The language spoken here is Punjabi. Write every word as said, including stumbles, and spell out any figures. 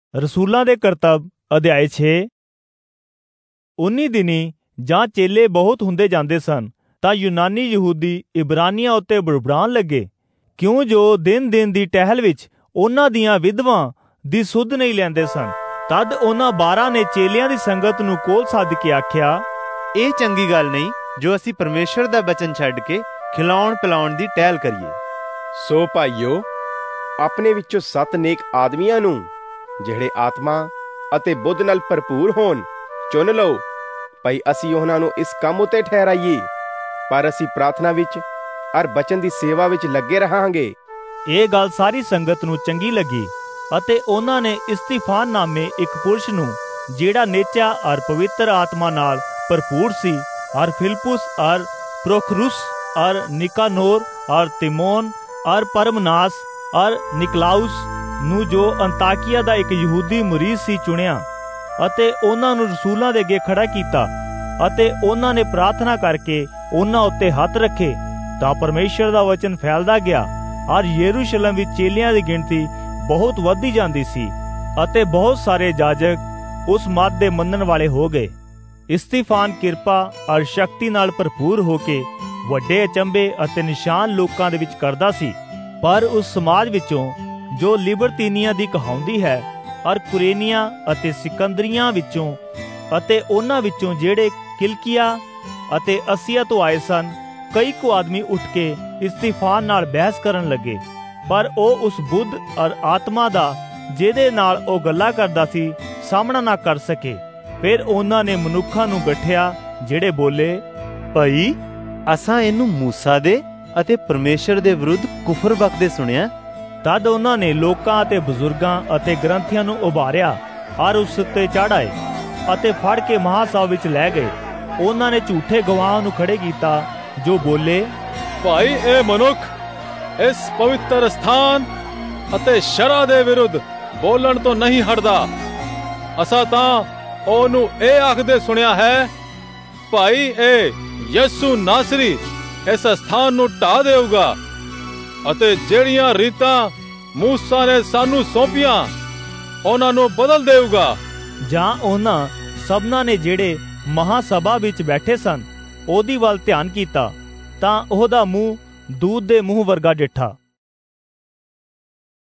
रसूलां दे करतब अध्याय छे। उन्नी दिनी जां चेले बहुत हुंदे जांदे सन तां यूनानी यहूदी इब्रानियां उत्ते बुड़बड़ाण लगे, क्यों जो दिन दिन दी टहल विच उन्हां दियां विधवां दी सुध नहीं लैंदे सन। तद उन्हां बारां ने चेलियां दी संगत नूं कोल सद के आख्या, ਇਹ ਚੰਗੀ ਗੱਲ ਨਹੀਂ ਜੋ ਅਸੀਂ ਪਰਮੇਸ਼ਰ ਦਾ ਬਚਨ ਛੱਡ ਕੇ ਖਿਲਾਉਣ ਪਿਲਾਉਣ ਦੀ ਟਹਿਲ ਕਰੀਏ। ਸੋ ਭਾਈਓ, ਆਪਣੇ ਵਿੱਚੋਂ ਸੱਤ ਨੇਕ ਆਦਮੀਆਂ ਨੂੰ ਜਿਹੜੇ ਆਤਮਾ ਅਤੇ ਬੁੱਧ ਨਾਲ ਭਰਪੂਰ ਹੋਣ ਚੁਣ ਲਓ, ਭਾਈ ਅਸੀਂ ਉਹਨਾਂ ਨੂੰ ਇਸ ਕੰਮ ਉਤੇ ਠਹਿਰਾਈਏ। ਪਰ ਅਸੀਂ ਪ੍ਰਾਰਥਨਾ ਵਿੱਚ ਅਰ ਬਚਨ ਦੀ ਸੇਵਾ ਵਿੱਚ ਲੱਗੇ ਰਹਾਂਗੇ। ਇਹ ਗੱਲ ਸਾਰੀ ਸੰਗਤ ਨੂੰ ਚੰਗੀ ਲੱਗੀ ਅਤੇ ਉਹਨਾਂ ਨੇ ਇਸਤੀਫਾਨ ਨਾਮੇ ਇੱਕ ਪੁਰਸ਼ ਨੂੰ, ਜਿਹੜਾ ਨੇਚਾ ਅਰ ਪਵਿੱਤਰ ਆਤਮਾ ਨਾਲ ਭਰਪੂਰ ਸੀ, और फिलिप्पुस और प्रोखरुस और निकानोर और तिमोन और परमनास और निकलाउस ਨੂੰ ਜੋ ਅੰਤਾਕਿਆ ਦਾ ਇੱਕ ਯਹੂਦੀ ਮੁਰੀਦ ਸੀ ਚੁਣਿਆ ਅਤੇ ਉਹਨਾਂ ਨੂੰ ਰਸੂਲਾਂ ਦੇ ਅੱਗੇ ਖੜਾ ਕੀਤਾ ਅਤੇ ਉਹਨਾਂ ਨੇ ਪ੍ਰਾਰਥਨਾ ਕਰਕੇ ਉਹਨਾਂ ਉੱਤੇ ਹੱਥ ਰੱਖੇ ਤਾਂ ਪਰਮੇਸ਼ਰ ਦਾ ਵਚਨ ਫੈਲਦਾ ਗਿਆ ਔਰ ਯਰੂਸ਼ਲਮ ਵਿੱਚ ਚੇਲਿਆਂ ਦੀ ਗਿਣਤੀ ਬਹੁਤ ਵੱਧਦੀ ਜਾਂਦੀ ਸੀ ਅਤੇ ਬਹੁਤ ਸਾਰੇ ਜਾਜਕ ਉਸ ਮਤ ਦੇ ਮੰਨਣ ਵਾਲੇ ਹੋ ਗਏ। ਇਸਤੀਫਾਨ ਕਿਰਪਾ ਔਰ ਸ਼ਕਤੀ ਨਾਲ ਭਰਪੂਰ ਹੋ ਕੇ ਵੱਡੇ ਅਚੰਭੇ ਅਤੇ ਨਿਸ਼ਾਨ ਲੋਕਾਂ ਦੇ ਵਿੱਚ ਕਰਦਾ ਸੀ। ਪਰ ਉਸ ਸਮਾਜ ਵਿੱਚੋਂ ਜੋ ਲਿਬਰਤੀਨੀਆਂ ਦੀ ਕਹਾਉਂਦੀ ਹੈ ਔਰ ਕੁਰੇਨੀਆਂ ਅਤੇ ਸਿਕੰਦਰੀਆਂ ਵਿੱਚੋਂ ਅਤੇ ਉਹਨਾਂ ਵਿੱਚੋਂ ਜਿਹੜੇ ਕਿਲਕੀਆ ਅਤੇ ਅਸੀਆ ਤੋਂ ਆਏ ਸਨ, ਕਈ ਕੁ ਆਦਮੀ ਉੱਠ ਕੇ ਇਸਤੀਫਾਨ ਨਾਲ ਬਹਿਸ ਕਰਨ ਲੱਗੇ। ਪਰ ਉਹ ਉਸ ਬੁੱਧ ਔਰ ਆਤਮਾ ਦਾ ਜਿਹਦੇ ਨਾਲ ਉਹ ਗੱਲਾਂ ਕਰਦਾ ਸੀ ਸਾਹਮਣਾ ਨਾ ਕਰ ਸਕੇ। ਫਿਰ ਉਹਨਾਂ ਨੇ ਮਨੁੱਖਾਂ ਨੂੰ ਗੱਠਿਆ ਜਿਹੜੇ ਬੋਲੇ, ਭਾਈ ਅਸਾਂ ਇਹਨੂੰ ਮੂਸਾ ਦੇ ਅਤੇ ਪਰਮੇਸ਼ਰ ਦੇ ਵਿਰੁੱਧ ਕੁਫਰ ਬਕਦੇ ਸੁਣਿਆ। ਤਦ ਉਹਨਾਂ ਨੇ ਲੋਕਾਂ ਅਤੇ ਬਜ਼ੁਰਗਾਂ ਅਤੇ ਗ੍ਰੰਥੀਆਂ ਨੂੰ ਉਭਾਰਿਆ ਔਰ ਉਸ ਉੱਤੇ ਚੜ੍ਹਾਏ ਅਤੇ ਫੜ ਕੇ ਮਹਾਸਭਾ ਵਿੱਚ ਲੈ ਗਏ। ਉਹਨਾਂ ਨੇ ਝੂਠੇ ਗਵਾਹਾਂ ਨੂੰ ਖੜੇ ਕੀਤਾ ਜੋ ਬੋਲੇ, ਭਾਈ ਇਹ ਮਨੁੱਖ ਇਸ ਪਵਿੱਤਰ ਸਥਾਨ ਅਤੇ ਸ਼ਰ੍ਹਾ ਦੇ ਵਿਰੁੱਧ ਬੋਲਣ ਤੋਂ ਨਹੀਂ ਹਟਦਾ। ਅਸਾਂ ਤਾਂ ਉਹਨੂੰ ਇਹ ਆਖਦੇ ਸੁਣਿਆ ਹੈ, ਭਾਈ ਇਹ ਯਿਸੂ ਨਾਸਰੀ ਇਸ ਸਥਾਨ ਨੂੰ ਢਾ ਦੇਊਗਾ ਅਤੇ ਜਿਹੜੀਆਂ ਰੀਤਾਂ ਮੂਸਾ ਨੇ ਸਾਨੂੰ ਸੌਂਪੀਆਂ ਉਹਨਾਂ ਨੂੰ ਬਦਲ ਦੇਊਗਾ। ਜਾਂ ਉਹਨਾਂ ਸਭਨਾਂ ਨੇ ਜਿਹੜੇ ਮਹਾਸਭਾ ਵਿੱਚ ਬੈਠੇ ਸਨ ਉਹਦੀ ਵੱਲ ਧਿਆਨ ਕੀਤਾ ਤਾਂ ਉਹਦਾ ਮੂੰਹ ਦੂਤ ਦੇ ਮੂੰਹ ਵਰਗਾ ਡਿੱਠਾ